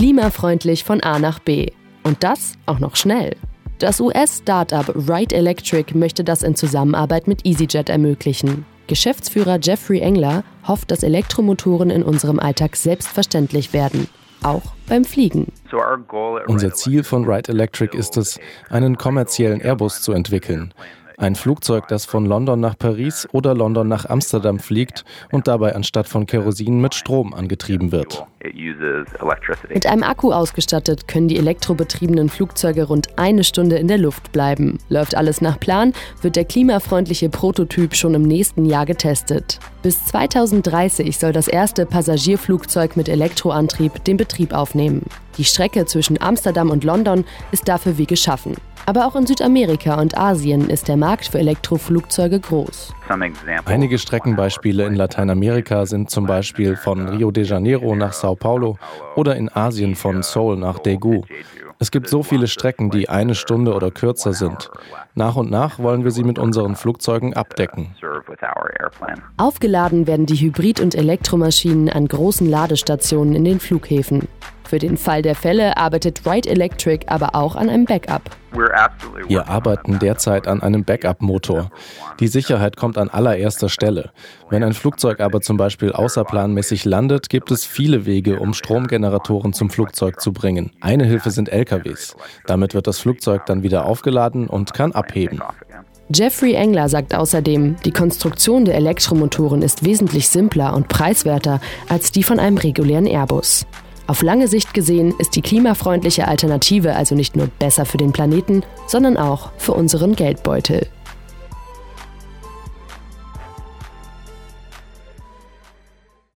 Klimafreundlich von A nach B. Und das auch noch schnell. Das US-Startup Wright Electric möchte das in Zusammenarbeit mit EasyJet ermöglichen. Geschäftsführer Jeffrey Engler hofft, dass Elektromotoren in unserem Alltag selbstverständlich werden. Auch beim Fliegen. Unser Ziel von Wright Electric ist es, einen kommerziellen Airbus zu entwickeln. Ein Flugzeug, das von London nach Paris oder London nach Amsterdam fliegt und dabei anstatt von Kerosin mit Strom angetrieben wird. Mit einem Akku ausgestattet können die elektrobetriebenen Flugzeuge rund 1 Stunde in der Luft bleiben. Läuft alles nach Plan, wird der klimafreundliche Prototyp schon im nächsten Jahr getestet. Bis 2030 soll das erste Passagierflugzeug mit Elektroantrieb den Betrieb aufnehmen. Die Strecke zwischen Amsterdam und London ist dafür wie geschaffen. Aber auch in Südamerika und Asien ist der Markt für Elektroflugzeuge groß. Einige Streckenbeispiele in Lateinamerika sind zum Beispiel von Rio de Janeiro nach Sao Paulo oder in Asien von Seoul nach Daegu. Es gibt so viele Strecken, die 1 Stunde oder kürzer sind. Nach und nach wollen wir sie mit unseren Flugzeugen abdecken. Aufgeladen werden die Hybrid- und Elektromaschinen an großen Ladestationen in den Flughäfen. Für den Fall der Fälle arbeitet Wright Electric aber auch an einem Backup. Wir arbeiten derzeit an einem Backup-Motor. Die Sicherheit kommt an allererster Stelle. Wenn ein Flugzeug aber zum Beispiel außerplanmäßig landet, gibt es viele Wege, um Stromgeneratoren zum Flugzeug zu bringen. Eine Hilfe sind LKWs. Damit wird das Flugzeug dann wieder aufgeladen und kann abheben. Jeffrey Engler sagt außerdem, die Konstruktion der Elektromotoren ist wesentlich simpler und preiswerter als die von einem regulären Airbus. Auf lange Sicht gesehen ist die klimafreundliche Alternative also nicht nur besser für den Planeten, sondern auch für unseren Geldbeutel.